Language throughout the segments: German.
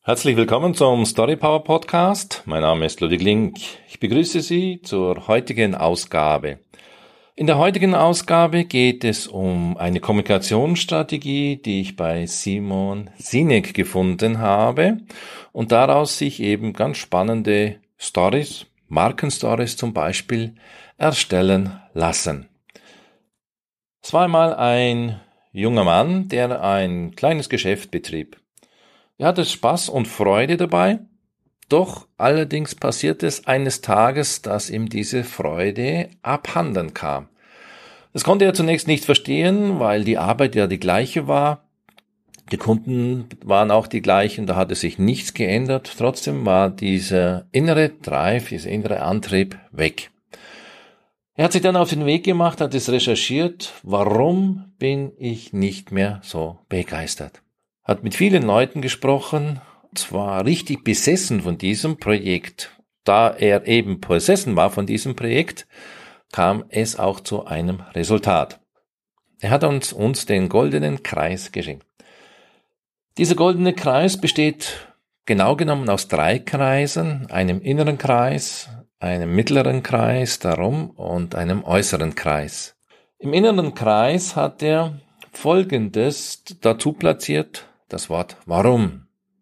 Herzlich willkommen zum Story Power Podcast. Mein Name ist Ludwig Link. Ich begrüße Sie zur heutigen Ausgabe. In der heutigen Ausgabe geht es um eine Kommunikationsstrategie, die ich bei Simon Sinek gefunden habe und daraus sich eben ganz spannende Stories, Markenstories zum Beispiel, erstellen lassen. Es war einmal ein junger Mann, der ein kleines Geschäft betrieb. Er hatte Spaß und Freude dabei, doch allerdings passiert es eines Tages, dass ihm diese Freude abhanden kam. Das konnte er zunächst nicht verstehen, weil die Arbeit ja die gleiche war. Die Kunden waren auch die gleichen, da hatte sich nichts geändert. Trotzdem war dieser innere Drive, dieser innere Antrieb weg. Er hat sich dann auf den Weg gemacht, hat es recherchiert, warum bin ich nicht mehr so begeistert? Hat mit vielen Leuten gesprochen, zwar richtig besessen von diesem Projekt. Da er eben besessen war von diesem Projekt, kam es auch zu einem Resultat. Er hat uns den goldenen Kreis geschenkt. Dieser goldene Kreis besteht genau genommen aus 3 Kreisen, einem inneren Kreis, einem mittleren Kreis darum und einem äußeren Kreis. Im inneren Kreis hat er Folgendes dazu platziert: das Wort Warum.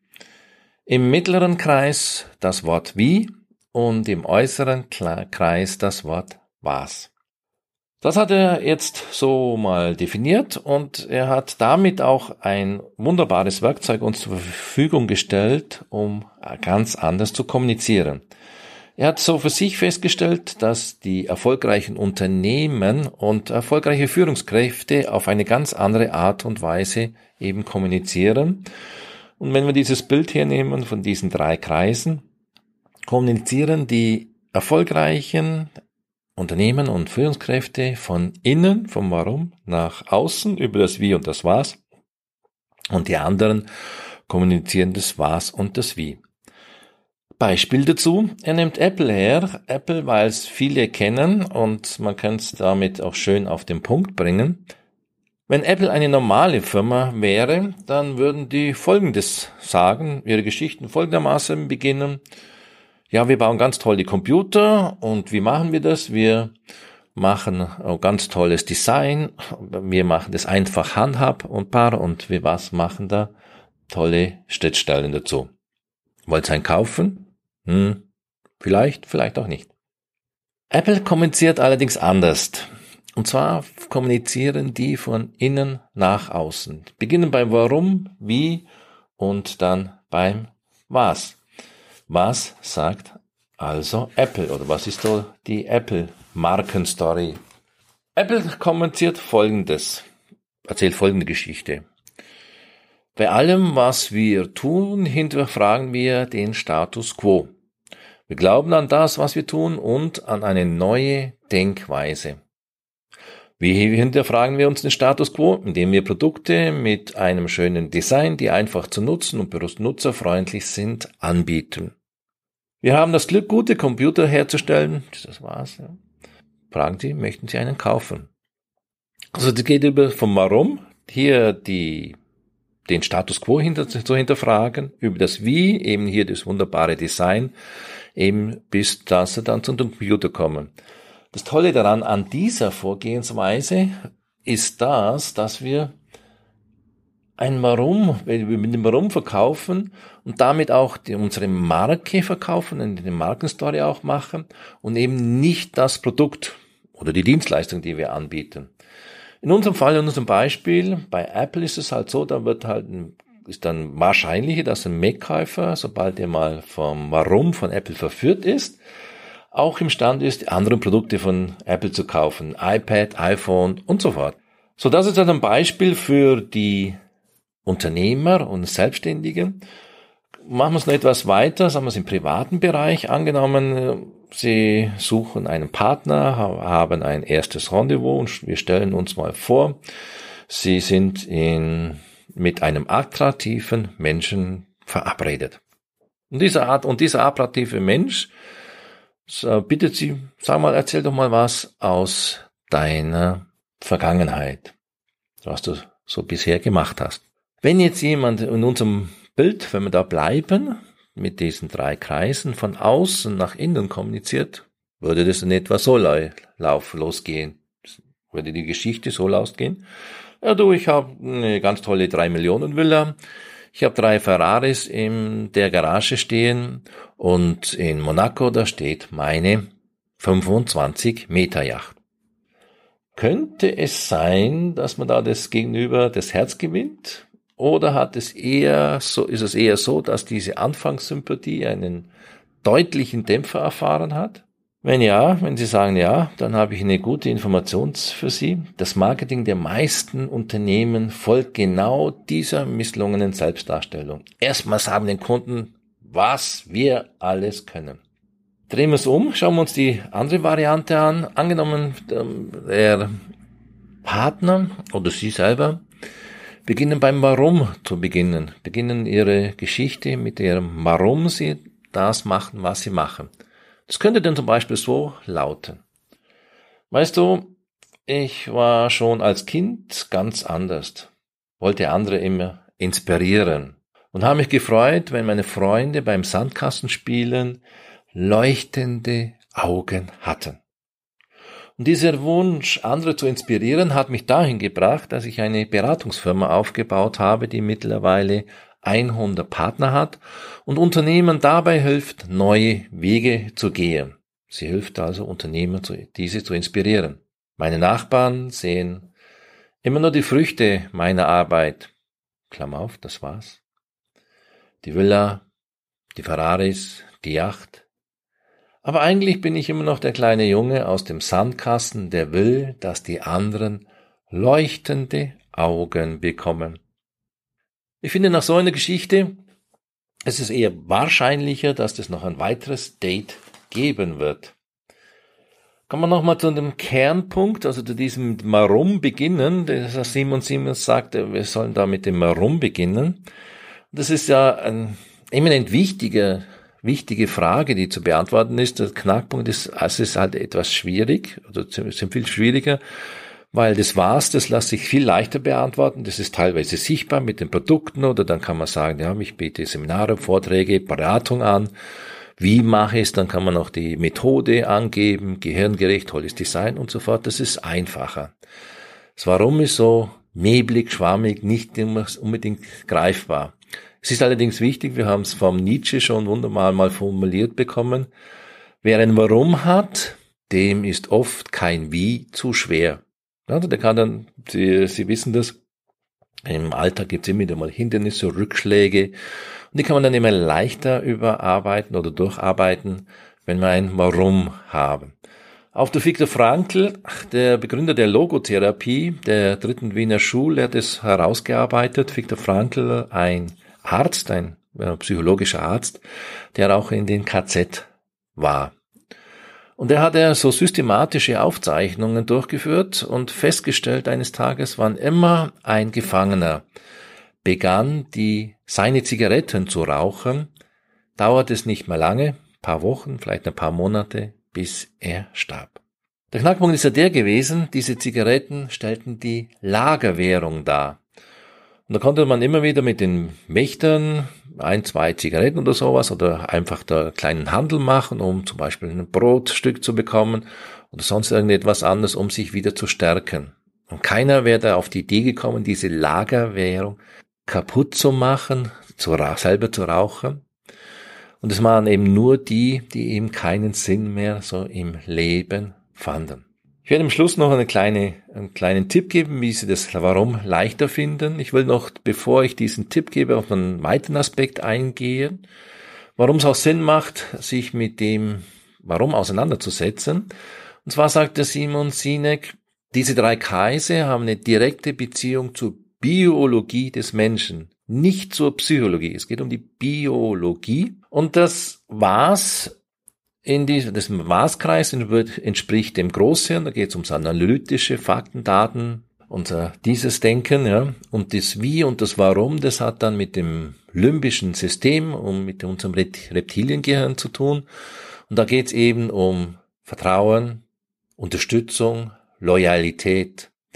Im mittleren Kreis das Wort Wie und im äußeren Kreis das Wort Was. Das hat er jetzt so mal definiert und er hat damit auch ein wunderbares Werkzeug uns zur Verfügung gestellt, um ganz anders zu kommunizieren. Er hat so für sich festgestellt, dass die erfolgreichen Unternehmen und erfolgreiche Führungskräfte auf eine ganz andere Art und Weise eben kommunizieren. Und wenn wir dieses Bild hernehmen von diesen 3 Kreisen, kommunizieren die erfolgreichen Unternehmen und Führungskräfte von innen, vom Warum, nach außen über das Wie und das Was. Und die anderen kommunizieren das Was und das Wie. Beispiel dazu, er nimmt Apple her. Apple, weil es viele kennen und man kann es damit auch schön auf den Punkt bringen. Wenn Apple eine normale Firma wäre, dann würden die Folgendes sagen, ihre Geschichten folgendermaßen beginnen. Ja, wir bauen ganz toll die Computer und wie machen wir das? Wir machen ein ganz tolles Design, wir machen das einfach handhabbar und wir was machen da? Tolle Schnittstellen dazu. Wollt ihr einen kaufen? Vielleicht auch nicht. Apple kommuniziert allerdings anders. Und zwar kommunizieren die von innen nach außen. Beginnen beim Warum, Wie und dann beim Was. Was sagt also Apple oder was ist so die Apple-Markenstory? Apple kommuniziert Folgendes, erzählt folgende Geschichte. Bei allem, was wir tun, hinterfragen wir den Status quo. Wir glauben an das, was wir tun und an eine neue Denkweise. Wie hinterfragen wir uns den Status quo? Indem wir Produkte mit einem schönen Design, die einfach zu nutzen und nutzerfreundlich sind, anbieten. Wir haben das Glück, gute Computer herzustellen. Das war's. Ja. Fragen Sie, möchten Sie einen kaufen? Also das geht über vom Warum, hier den Status quo zu hinterfragen, über das Wie, eben hier das wunderbare Design, eben bis dass sie dann zum Computer kommen. Das Tolle daran an dieser Vorgehensweise ist dass wir ein Warum, wenn wir mit dem Warum verkaufen und damit auch unsere Marke verkaufen und eine Markenstory auch machen und eben nicht das Produkt oder die Dienstleistung, die wir anbieten. In unserem Fall, in unserem Beispiel, bei Apple ist es halt so, da ist dann wahrscheinlicher, dass ein Mac-Käufer, sobald er mal vom Warum von Apple verführt ist, auch imstande ist, andere Produkte von Apple zu kaufen, iPad, iPhone und so fort. So, das ist dann ein Beispiel für die Unternehmer und Selbstständige. Machen wir es noch etwas weiter, sagen wir es im privaten Bereich. Angenommen, Sie suchen einen Partner, haben ein erstes Rendezvous und wir stellen uns mal vor, Sie sind mit einem attraktiven Menschen verabredet. Und dieser attraktive Mensch bittet Sie, erzähl doch mal was aus deiner Vergangenheit, was du so bisher gemacht hast. Wenn jetzt jemand in unserem Bild, wenn wir da bleiben, mit diesen 3 Kreisen von außen nach innen kommuniziert, würde das in etwa so losgehen. Würde die Geschichte so losgehen. Ja du, ich habe eine ganz tolle 3-Millionen-Villa. Ich habe 3 Ferraris in der Garage stehen und in Monaco, da steht meine 25-Meter-Yacht. Könnte es sein, dass man da das Gegenüber das Herz gewinnt? Oder ist es eher so, dass diese Anfangssympathie einen deutlichen Dämpfer erfahren hat? Wenn Sie sagen ja, dann habe ich eine gute Information für Sie. Das Marketing der meisten Unternehmen folgt genau dieser misslungenen Selbstdarstellung. Erstmal sagen den Kunden, was wir alles können. Drehen wir es um, schauen wir uns die andere Variante an. Angenommen, der Partner oder Sie selber beginnen beim Warum zu beginnen ihre Geschichte mit ihrem Warum sie das machen, was sie machen. Das könnte dann zum Beispiel so lauten. Weißt du, ich war schon als Kind ganz anders, wollte andere immer inspirieren und habe mich gefreut, wenn meine Freunde beim Sandkastenspielen leuchtende Augen hatten. Und dieser Wunsch, andere zu inspirieren, hat mich dahin gebracht, dass ich eine Beratungsfirma aufgebaut habe, die mittlerweile 100 Partner hat und Unternehmen dabei hilft, neue Wege zu gehen. Sie hilft also Unternehmen, diese zu inspirieren. Meine Nachbarn sehen immer nur die Früchte meiner Arbeit. Klammer auf, das war's. Die Villa, die Ferraris, die Yacht. Aber eigentlich bin ich immer noch der kleine Junge aus dem Sandkasten, der will, dass die anderen leuchtende Augen bekommen. Ich finde, nach so einer Geschichte ist es eher wahrscheinlicher, dass es noch ein weiteres Date geben wird. Kommen wir nochmal zu dem Kernpunkt, also zu diesem Warum beginnen. Das Simon Siemens sagte, wir sollen da mit dem Warum beginnen. Das ist ja eine eminent wichtige Frage, die zu beantworten ist. Der Knackpunkt ist, es ist halt etwas schwierig, oder es ist viel schwieriger, weil das lässt sich viel leichter beantworten. Das ist teilweise sichtbar mit den Produkten oder dann kann man sagen, ja, ich biete Seminare, Vorträge, Beratung an. Wie mache ich es? Dann kann man auch die Methode angeben, gehirngerecht, tolles Design und so fort. Das ist einfacher. Das Warum ist so neblig, schwammig, nicht immer unbedingt greifbar. Es ist allerdings wichtig, wir haben es vom Nietzsche schon wunderbar mal formuliert bekommen, wer ein Warum hat, dem ist oft kein Wie zu schwer. Also der kann dann, Sie wissen das, im Alltag gibt es immer wieder mal Hindernisse, Rückschläge und die kann man dann immer leichter überarbeiten oder durcharbeiten, wenn wir ein Warum haben. Auch der Viktor Frankl, der Begründer der Logotherapie, der 3. Wiener Schule, hat es herausgearbeitet. Viktor Frankl, ein Arzt, ein psychologischer Arzt, der auch in den KZ war. Und er hat so systematische Aufzeichnungen durchgeführt und festgestellt eines Tages, wann immer ein Gefangener begann, seine Zigaretten zu rauchen, dauert es nicht mehr lange, ein paar Wochen, vielleicht ein paar Monate, bis er starb. Der Knackpunkt ist ja der gewesen, diese Zigaretten stellten die Lagerwährung dar. Und da konnte man immer wieder mit den Wächtern 1, 2 Zigaretten oder sowas oder einfach da kleinen Handel machen, um zum Beispiel ein Brotstück zu bekommen oder sonst irgendetwas anderes, um sich wieder zu stärken. Und keiner wäre da auf die Idee gekommen, diese Lagerwährung kaputt zu machen, selber zu rauchen. Und es waren eben nur die eben keinen Sinn mehr so im Leben fanden. Ich werde am Schluss noch einen kleinen Tipp geben, wie Sie das Warum leichter finden. Ich will noch, bevor ich diesen Tipp gebe, auf einen weiteren Aspekt eingehen, warum es auch Sinn macht, sich mit dem Warum auseinanderzusetzen. Und zwar sagt der Simon Sinek, diese 3 Kreise haben eine direkte Beziehung zur Biologie des Menschen, nicht zur Psychologie. Es geht um die Biologie. Und das Was das Was-Kreis entspricht dem Großhirn, da geht es ums analytische Fakten, Daten und dieses Denken, ja. Und das Wie und das Warum, das hat dann mit dem limbischen System und mit unserem Reptiliengehirn zu tun. Und da geht es eben um Vertrauen, Unterstützung, Loyalität.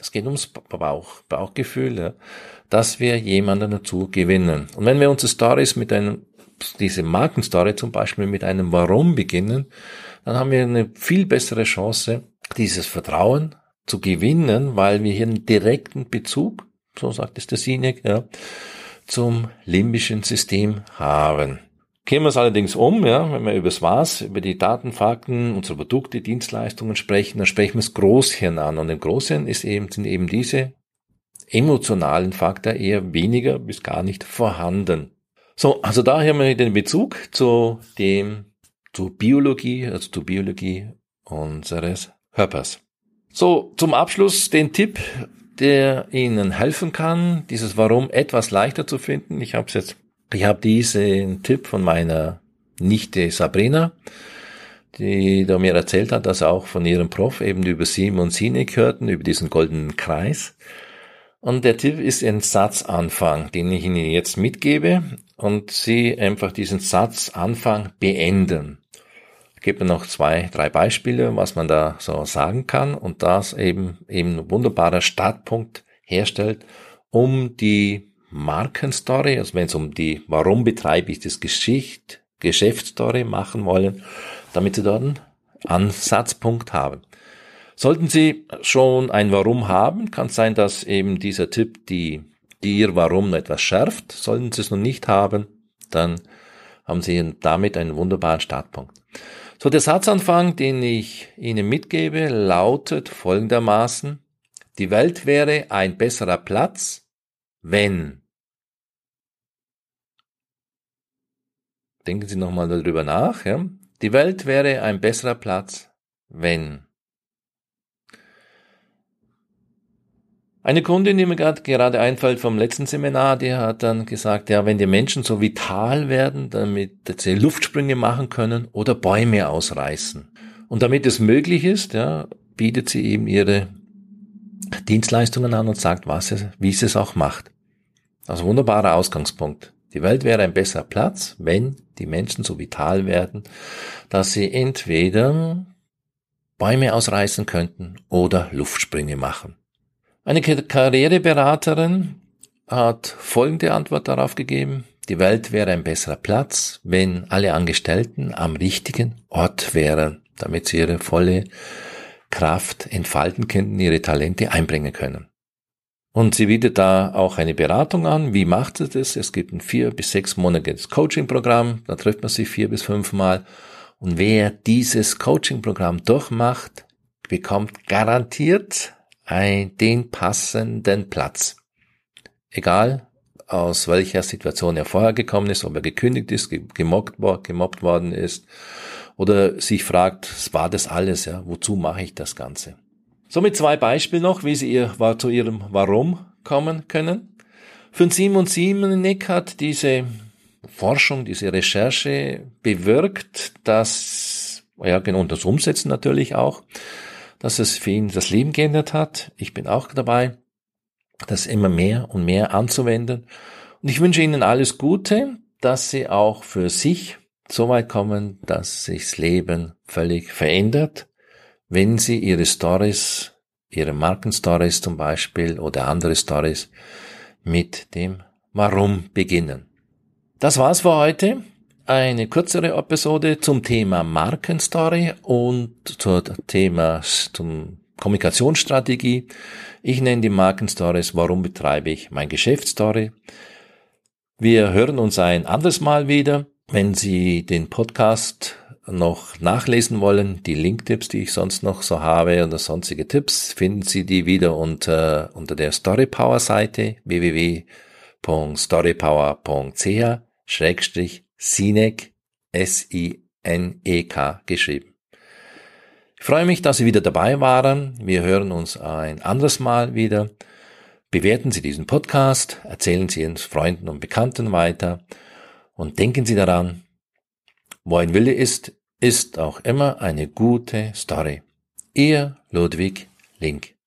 Das geht ums Bauchgefühl, ja, dass wir jemanden dazu gewinnen. Und wenn wir unsere Stories diese Markenstory zum Beispiel mit einem Warum beginnen, dann haben wir eine viel bessere Chance, dieses Vertrauen zu gewinnen, weil wir hier einen direkten Bezug, so sagt es der Sinek, ja, zum limbischen System haben. Kehren wir es allerdings um, ja, wenn wir über das Was, über die Daten, Fakten, unsere Produkte, Dienstleistungen sprechen, dann sprechen wir das Großhirn an. Und im Großhirn sind eben diese emotionalen Faktor eher weniger bis gar nicht vorhanden. So, also daher haben wir den Bezug zur Biologie unseres Körpers. So, zum Abschluss den Tipp, der Ihnen helfen kann, dieses Warum etwas leichter zu finden. Ich habe diesen Tipp von meiner Nichte Sabrina, die da mir erzählt hat, dass er auch von ihrem Prof eben über Simon Sinek hörten, über diesen goldenen Kreis. Und der Tipp ist ein Satzanfang, den ich Ihnen jetzt mitgebe und Sie einfach diesen Satzanfang beenden. Ich gebe noch 2, 3 Beispiele, was man da so sagen kann und das eben ein wunderbarer Startpunkt herstellt, um die Markenstory, also wenn es um die Warum betreibe ich das Geschäftsstory machen wollen, damit Sie dort einen Ansatzpunkt haben. Sollten Sie schon ein Warum haben, kann es sein, dass eben dieser Tipp die Ihr Warum etwas schärft. Sollten Sie es noch nicht haben, dann haben Sie damit einen wunderbaren Startpunkt. So, der Satzanfang, den ich Ihnen mitgebe, lautet folgendermaßen: Die Welt wäre ein besserer Platz, wenn. Denken Sie nochmal darüber nach. Ja? Die Welt wäre ein besserer Platz, wenn. Eine Kundin, die mir gerade einfällt vom letzten Seminar, die hat dann gesagt, ja, wenn die Menschen so vital werden, damit sie Luftsprünge machen können oder Bäume ausreißen. Und damit es möglich ist, ja, bietet sie eben ihre Dienstleistungen an und sagt, wie sie es auch macht. Also wunderbarer Ausgangspunkt. Die Welt wäre ein besserer Platz, wenn die Menschen so vital werden, dass sie entweder Bäume ausreißen könnten oder Luftsprünge machen. Eine Karriereberaterin hat folgende Antwort darauf gegeben: Die Welt wäre ein besserer Platz, wenn alle Angestellten am richtigen Ort wären, damit sie ihre volle Kraft entfalten könnten, ihre Talente einbringen können. Und sie bietet da auch eine Beratung an. Wie macht sie das? Es gibt ein 4 bis 6 monatiges Coaching-Programm, da trifft man sich 4 bis 5 Mal. Und wer dieses Coaching-Programm durchmacht, bekommt garantiert den passenden Platz. Egal, aus welcher Situation er vorher gekommen ist, ob er gekündigt ist, gemobbt worden ist oder sich fragt, war das alles, ja, wozu mache ich das Ganze? Somit 2 Beispiele noch, wie Sie zu Ihrem Warum kommen können. Für Simon Sinek hat diese Forschung, diese Recherche bewirkt, dass, und das Umsetzen natürlich auch, dass es für ihn das Leben geändert hat. Ich bin auch dabei, das immer mehr und mehr anzuwenden. Und ich wünsche Ihnen alles Gute, dass Sie auch für sich so weit kommen, dass sich das Leben völlig verändert, wenn Sie Ihre Stories, Ihre Markenstories zum Beispiel oder andere Stories mit dem Warum beginnen. Das war's für heute. Eine kürzere Episode zum Thema Markenstory und zum Kommunikationsstrategie. Ich nenne die Markenstories, warum betreibe ich mein Geschäftsstory. Wir hören uns ein anderes Mal wieder. Wenn Sie den Podcast noch nachlesen wollen, die Linktipps, die ich sonst noch so habe oder sonstige Tipps, finden Sie die wieder unter der Storypower Seite www.storypower.ch/Sinek, S-I-N-E-K geschrieben. Ich freue mich, dass Sie wieder dabei waren. Wir hören uns ein anderes Mal wieder. Bewerten Sie diesen Podcast, erzählen Sie Ihren Freunden und Bekannten weiter und denken Sie daran, wo ein Wille ist, ist auch immer eine gute Story. Ihr Ludwig Link.